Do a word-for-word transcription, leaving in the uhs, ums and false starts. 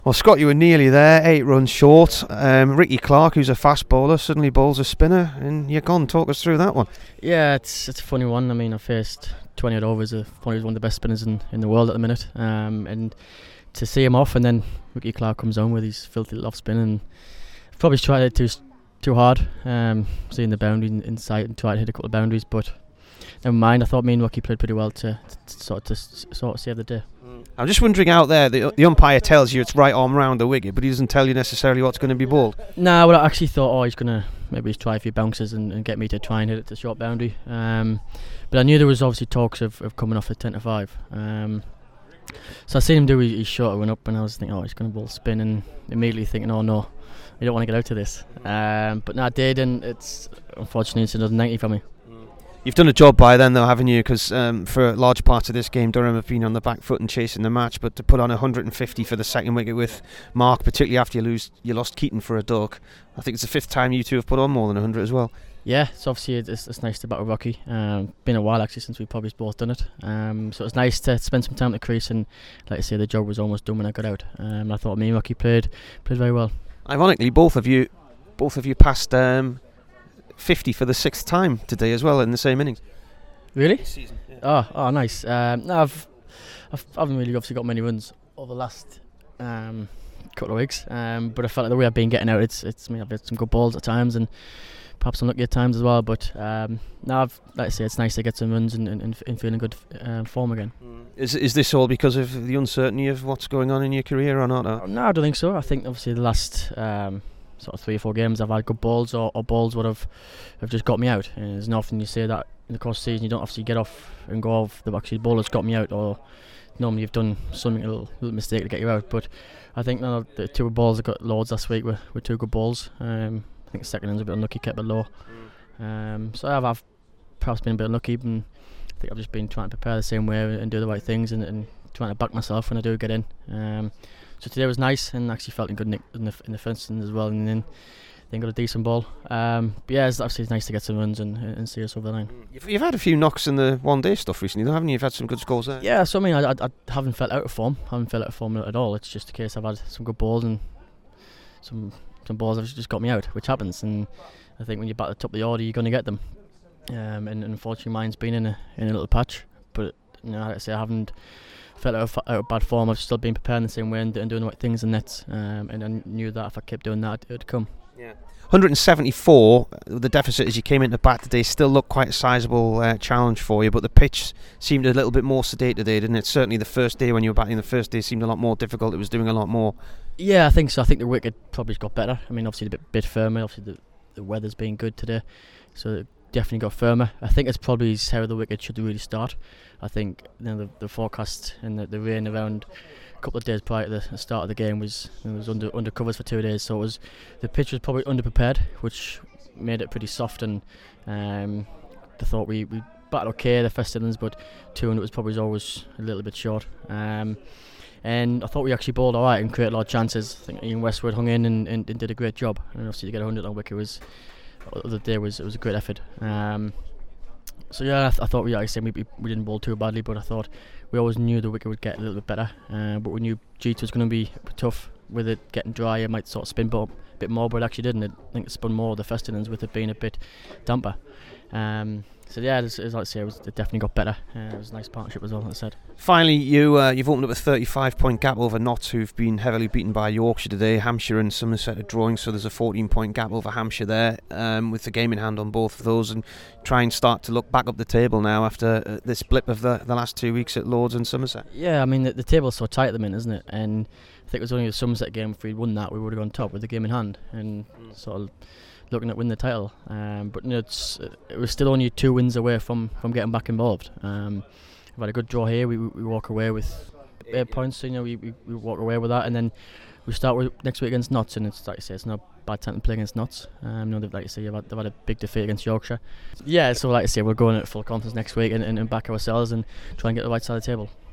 Well, Scott, you were nearly there, eight runs short. Um, Ricky Clark, who's a fast bowler, suddenly bowls a spinner, and you're gone. Talk us through that one. Yeah, it's it's a funny one. I mean, I faced twenty odd overs. Uh, probably one of the best spinners in, in the world at the minute. Um, and to see him off, and then Ricky Clark comes on with his filthy little off spin, and probably tried it too too hard. Um, seeing the boundary in, in sight and tried to hit a couple of boundaries, but never mind. I thought me and Ricky played pretty well to, to, to sort of to sort of save the day. I'm just wondering out there, the, the umpire tells you it's right arm round the wicket, but he doesn't tell you necessarily what's going to be bowled. Nah, well, I actually thought, oh, he's going to maybe try a few bounces and, and get me to try and hit it to short boundary. Um, but I knew there was obviously talks of, of coming off at ten to five. Um, so I seen him do his, his shot, went up, and I was thinking, oh, he's going to bowl spin, and immediately thinking, oh no, I don't want to get out to this. Um, but no, I did, and it's unfortunately it's another ninety for me. You've done a job by then, though, haven't you? Because um, for large parts of this game, Durham have been on the back foot and chasing the match. But to put on one hundred fifty for the second wicket with Mark, particularly after you lose, you lost Keaton for a duck. I think it's the fifth time you two have put on more than one hundred as well. Yeah, it's obviously it's, it's nice to bat with Rocky. Um, been a while actually since we've probably both done it. Um, so it's nice to spend some time at the crease, and like I say, the job was almost done when I got out. Um, I thought me and Rocky played played very well. Ironically, both of you, both of you passed um, fifty for the sixth time today as well in the same innings. Really? This season, yeah. Oh, oh, nice. Um, no, I've, I've, I haven't really obviously got many runs over the last um, couple of weeks, um, but I felt like the way I've been getting out, it's, it's me. I've had some good balls at times, and perhaps unlucky at times as well. But um, now, I've, like I say, it's nice to get some runs and, and, and, and feeling good um, form again. Mm. Is is this all because of the uncertainty of what's going on in your career or not? Or? No, I don't think so. I think obviously the last um, sort of three or four games I've had good balls, or, or balls would have have just got me out. And there's often you say that in the course of the season you don't obviously get off and go off the actually the ball has got me out, or normally you've done something a little, little mistake to get you out. But I think no, the two balls I got loads last week were, were two good balls. Um, I think the second one's a bit unlucky, kept it low. Um, so I've, I've perhaps been a bit unlucky, and I think I've just been trying to prepare the same way and do the right things, and, and trying to back myself when I do get in. Um, so today was nice, and actually felt good in the in the first inning as well, and then then got a decent ball. Um, but yeah, it's obviously it's nice to get some runs and, and see us over the line. You've, you've had a few knocks in the one day stuff recently, though, haven't you? You've had some good scores there. Yeah, so I mean, I, I, I haven't felt out of form. I haven't felt out of form at all. It's just a case I've had some good balls, and some some balls have just got me out, which happens. And I think when you're back at the top of the order, you're going to get them. Um, and unfortunately, mine's been in a in a little patch. But you know, like I say, I haven't felt out of, out of bad form. I've still been preparing the same way and, and doing the right things in nets. Um, and I knew that if I kept doing that, it would come. Yeah. one hundred seventy-four, the deficit as you came into bat today still looked quite a sizable uh, challenge for you, but the pitch seemed a little bit more sedate today, didn't it? Certainly the first day when you were batting, the first day seemed a lot more difficult. It was doing a lot more. Yeah, I think so. I think the wicket probably got better. I mean, obviously a bit, bit firmer. Obviously the, the weather's been good today, so it definitely got firmer. I think it's probably how the wicket should really start. I think you know, the, the forecast and the, the rain around a couple of days prior to the, the start of the game was it was under under covers for two days, so it was the pitch was probably underprepared, which made it pretty soft. And um, I thought we we batted okay the first innings, but two hundred was probably always a little bit short. Um, and I thought we actually bowled alright and created a lot of chances. I think Ian Westwood hung in and, and, and did a great job. And obviously to get one hundred on wicket was the other day was it was a great effort. Um, So yeah, I, th- I thought we, like I said, we we didn't bowl too badly, but I thought we always knew the wicket would get a little bit better. Uh, but we knew G two was going to be tough with it getting dry. It might sort of spin a bit more, but it actually didn't. It, I think it spun more the first innings with it being a bit damper. Um, so yeah, it was, it was like I say, it, was, it definitely got better. Uh, it was a nice partnership as well, as I said. Finally, you, uh, you've opened up a thirty-five point gap over Notts, who've been heavily beaten by Yorkshire today. Hampshire and Somerset are drawing, so there's a fourteen point gap over Hampshire there, um, with the game in hand on both of those, and try and start to look back up the table now after uh, this blip of the, the last two weeks at Lords and Somerset. Yeah, I mean, the, the table's so tight at the minute, isn't it? And I think it was only the Somerset game, if we'd won that, we would have gone top with the game in hand, and mm. sort of looking at winning the title. Um, but you know, it's, it was still only two wins away from, from getting back involved. Um, we've had a good draw here. We we walk away with eight points. So, you know, we, we we walk away with that, and then we start with next week against Notts. And it's like you say, it's not a bad time to play against Notts. Um, you know, like you say, they've had, they've had a big defeat against Yorkshire. Yeah, so like I say, we're going at full confidence next week and, and, and back ourselves and try and get the right side of the table.